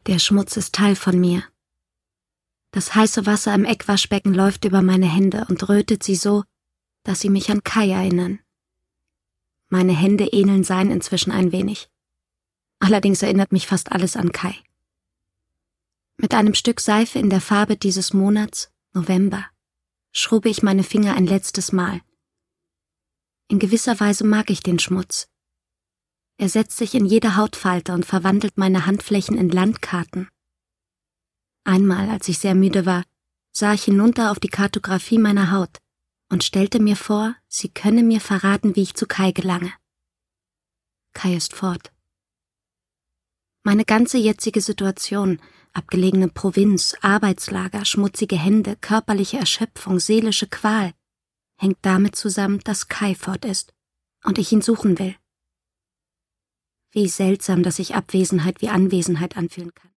Der Schmutz ist Teil von mir. Das heiße Wasser im Eckwaschbecken läuft über meine Hände und rötet sie so, dass sie mich an Kai erinnern. Meine Hände ähneln seinen inzwischen ein wenig. Allerdings erinnert mich fast alles an Kai. Mit einem Stück Seife in der Farbe dieses Monats, November, schrubbe ich meine Finger ein letztes Mal. In gewisser Weise mag ich den Schmutz. Er setzt sich in jede Hautfalte und verwandelt meine Handflächen in Landkarten. Einmal, als ich sehr müde war, sah ich hinunter auf die Kartografie meiner Haut und stellte mir vor, sie könne mir verraten, wie ich zu Kai gelange. Kai ist fort. Meine ganze jetzige Situation, abgelegene Provinz, Arbeitslager, schmutzige Hände, körperliche Erschöpfung, seelische Qual, hängt damit zusammen, dass Kai fort ist und ich ihn suchen will. Wie seltsam, dass sich Abwesenheit wie Anwesenheit anfühlen kann.